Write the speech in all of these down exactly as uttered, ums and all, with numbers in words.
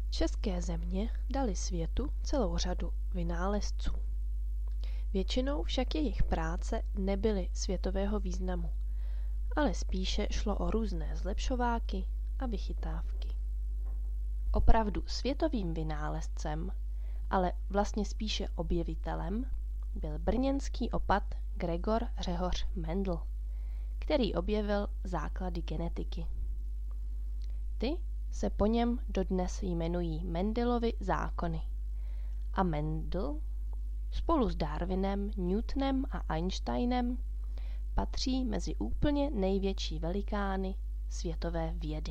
České země dali světu celou řadu vynálezců. Většinou však jejich práce nebyly světového významu, ale spíše šlo o různé zlepšováky a vychytávky. Opravdu světovým vynálezcem, ale vlastně spíše objevitelem, byl brněnský opat Gregor Řehoř Mendel, který objevil základy genetiky. Ty se po něm dodnes jmenují Mendelovy zákony a Mendel spolu s Darwinem, Newtonem a Einsteinem patří mezi úplně největší velikány světové vědy.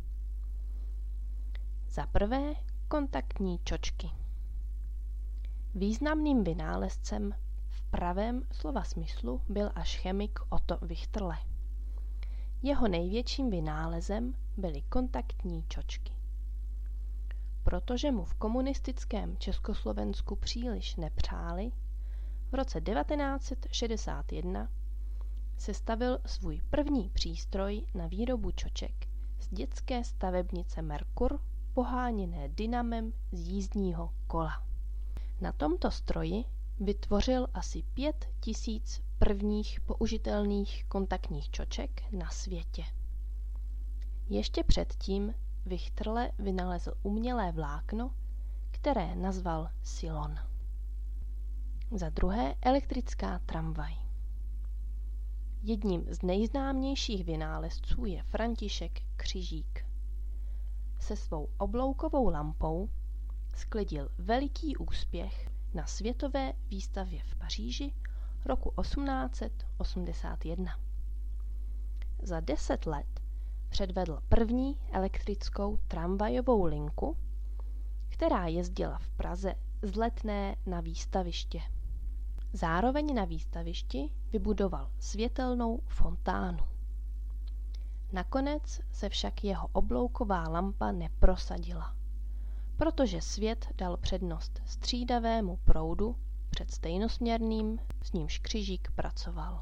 Za prvé kontaktní čočky. Významným vynálezcem v pravém slova smyslu byl až chemik Otto Wichterle. Jeho největším vynálezem byly kontaktní čočky. Protože mu v komunistickém Československu příliš nepřáli, v roce devatenáct set šedesát jedna sestavil svůj první přístroj na výrobu čoček z dětské stavebnice Merkur, poháněné dynamem z jízdního kola. Na tomto stroji vytvořil asi pět tisíc prvních použitelných kontaktních čoček na světě. Ještě předtím Wichterle vynalezl umělé vlákno, které nazval silon. Za druhé elektrická tramvaj. Jedním z nejznámějších vynálezců je František Křižík. Se svou obloukovou lampou sklidil veliký úspěch na světové výstavě v Paříži roku osmnáct set osmdesát jedna. Za deset let předvedl první elektrickou tramvajovou linku, která jezdila v Praze z Letné na výstaviště. Zároveň na výstavišti vybudoval světelnou fontánu. Nakonec se však jeho oblouková lampa neprosadila, protože svět dal přednost střídavému proudu před stejnosměrným, s nímž Křižík pracoval.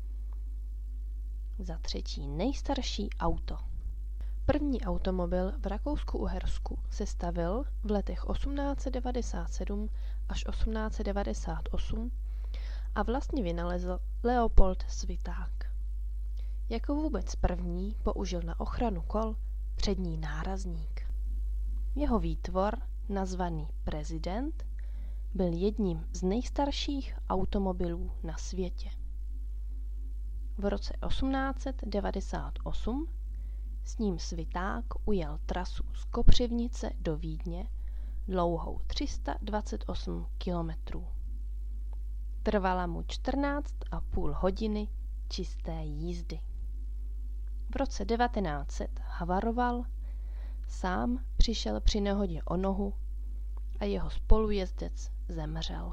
Za třetí nejstarší auto. První automobil v Rakousku-Uhersku se stavil v letech osmnáct set devadesát sedm až osmnáct set devadesát osm a vlastně vynalezl Leopold Sviták. Jako vůbec první použil na ochranu kol přední nárazník. Jeho výtvor, nazvaný Prezident, byl jedním z nejstarších automobilů na světě. V roce osmnáct set devadesát osm s ním Sviták ujel trasu z Kopřivnice do Vídně dlouhou tři sta dvacet osm kilometrů. Trvala mu čtrnáct a půl hodiny čisté jízdy. V roce devatenáct set havaroval, sám přišel při nehodě o nohu a jeho spolujezdec zemřel.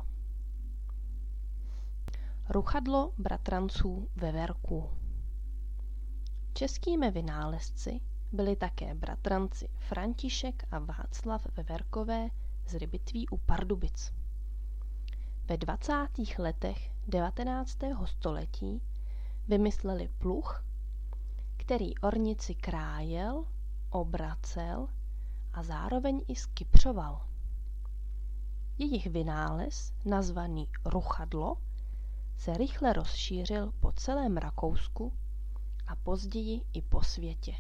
Ruchadlo bratranců Veverků. Českými vynálezci byli také bratranci František a Václav Veverkové z Rybitví u Pardubic. Ve dvacátých letech devatenáctého století vymysleli pluh, který ornici krájel, obracel a zároveň i skypřoval. Jejich vynález, nazvaný ruchadlo, se rychle rozšířil po celém Rakousku a později i po světě.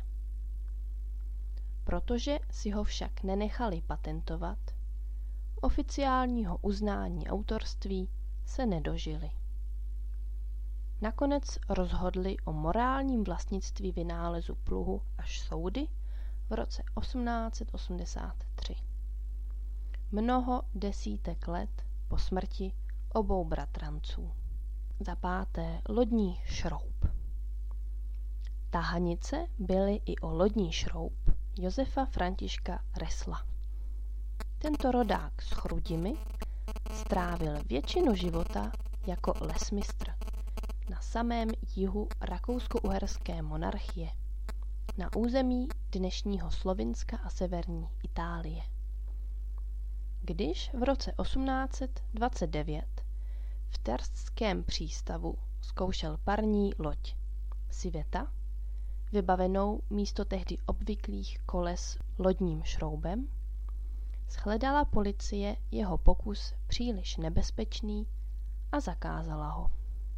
Protože si ho však nenechali patentovat, oficiálního uznání autorství se nedožili. Nakonec rozhodli o morálním vlastnictví vynálezu pluhu až soudy v roce osmnáct set osmdesát tři. Mnoho desítek let po smrti obou bratranců. Za páté lodní šroub. Tahanice byly i o lodní šroub Josefa Františka Ressla. Tento rodák z Chrudimi strávil většinu života jako lesmistr na samém jihu rakousko-uherské monarchie, na území dnešního Slovinska a severní Itálie. Když v roce osmnáct set dvacet devět v terstském přístavu zkoušel parní loď Civeta, vybavenou místo tehdy obvyklých koles lodním šroubem, Shledala policie jeho pokus příliš nebezpečný a zakázala ho.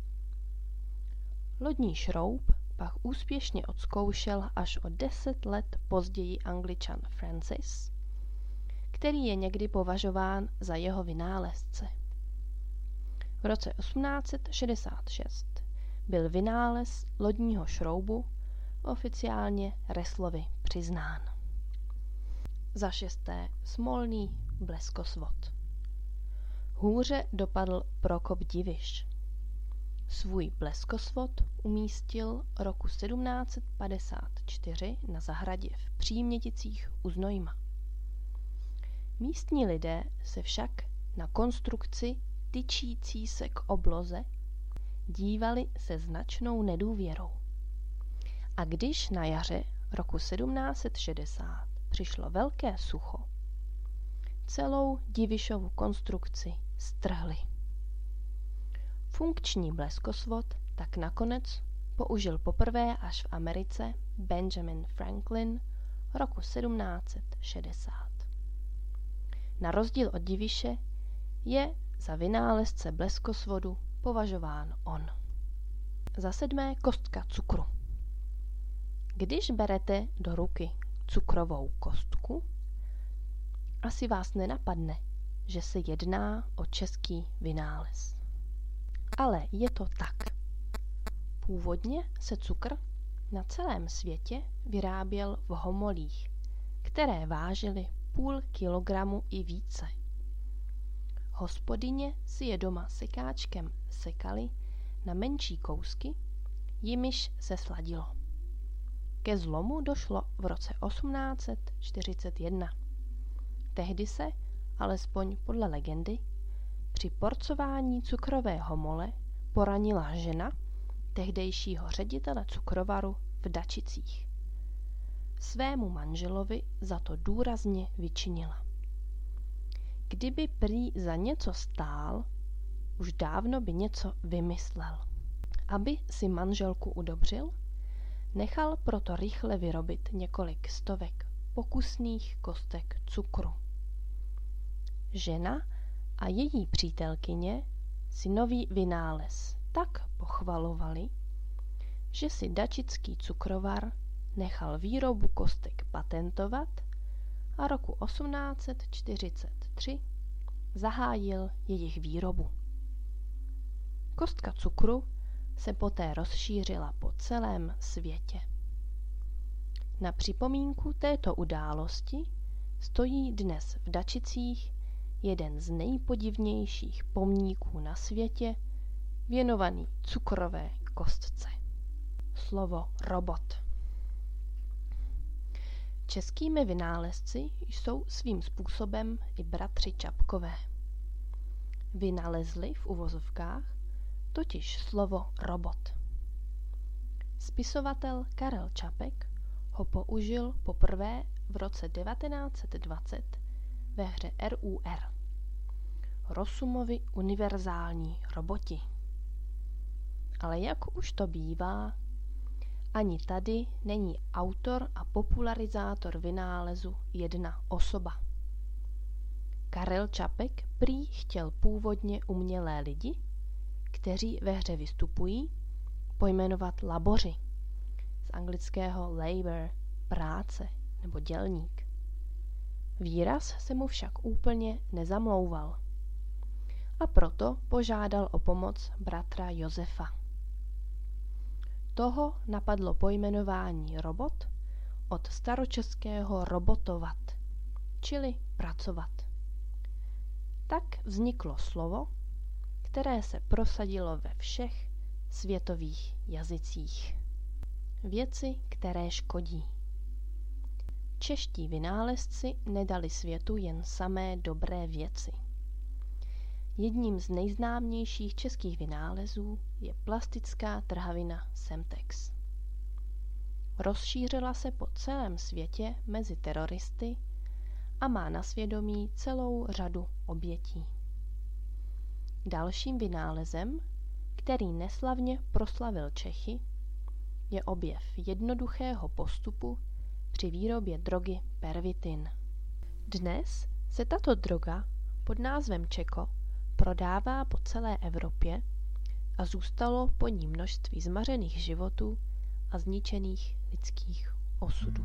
Lodní šroub pak úspěšně odzkoušel až o deset let později Angličan Francis, který je někdy považován za jeho vynálezce. V roce osmnáct set šedesát šest byl vynález lodního šroubu oficiálně Reslovi přiznán. Za šesté, smolný bleskosvod. Hůře dopadl Prokop Diviš. Svůj bleskosvod umístil roku sedmnáct set padesát čtyři na zahradě v Příměticích u Znojma. Místní lidé se však na konstrukci tyčící se k obloze dívali se značnou nedůvěrou. A když na jaře roku sedmnáct set šedesát přišlo velké sucho, celou Divišovu konstrukci strhli. Funkční bleskosvod tak nakonec použil poprvé až v Americe Benjamin Franklin roku sedmnáct set šedesát. Na rozdíl od Diviše je za vynálezce bleskosvodu považován on. Za sedmé, kostka cukru. Když berete do ruky cukrovou kostku, asi vás nenapadne, že se jedná o český vynález. Ale je to tak. Původně se cukr na celém světě vyráběl v homolích, které vážily půl kilogramu i více. Hospodyně si je doma sekáčkem sekaly na menší kousky, jimiž se sladilo. Ke zlomu došlo v roce osmnáct set čtyřicet jedna. Tehdy se, alespoň podle legendy, při porcování cukrové homole poranila žena tehdejšího ředitele cukrovaru v Dačicích. Svému manželovi za to důrazně vyčinila. Kdyby prý za něco stál, už dávno by něco vymyslel. Aby si manželku udobřil, nechal proto rychle vyrobit několik stovek pokusných kostek cukru. Žena a její přítelkyně si nový vynález tak pochvalovali, že si dačický cukrovar nechal výrobu kostek patentovat a roku osmnáct set čtyřicet tři zahájil jejich výrobu. Kostka cukru se poté rozšířila po celém světě. Na připomínku této události stojí dnes v Dačicích jeden z nejpodivnějších pomníků na světě, věnovaný cukrové kostce. Slovo robot. Českými vynálezci jsou svým způsobem i bratři Čapkové. Vynalezli v uvozovkách totiž slovo robot. Spisovatel Karel Čapek ho použil poprvé v roce devatenáct set dvacet ve hře R U R. Rosumovi univerzální roboti. Ale jak už to bývá, ani tady není autor a popularizátor vynálezu jedna osoba. Karel Čapek prý chtěl původně umělé lidi, kteří ve hře vystupují, pojmenovat laboři, z anglického labor, práce nebo dělník. Výraz se mu však úplně nezamlouval a proto požádal o pomoc bratra Josefa. Toho napadlo pojmenování robot od staročeského robotovat, čili pracovat. Tak vzniklo slovo, které se prosadilo ve všech světových jazycích. Věci, které škodí. Čeští vynálezci nedali světu jen samé dobré věci. Jedním z nejznámějších českých vynálezů je plastická trhavina Semtex. Rozšířila se po celém světě mezi teroristy a má na svědomí celou řadu obětí. Dalším vynálezem, který neslavně proslavil Čechy, je objev jednoduchého postupu při výrobě drogy pervitin. Dnes se tato droga pod názvem Čeko prodává po celé Evropě a zůstalo po ní množství zmařených životů a zničených lidských osudů.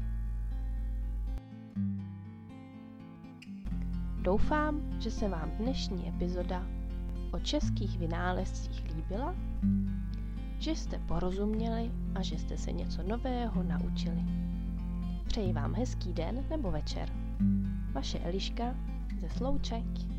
Doufám, že se vám dnešní epizoda o českých vynálezcích líbila, že jste porozuměli a že jste se něco nového naučili. Přeji vám hezký den nebo večer. Vaše Eliška ze Slouček.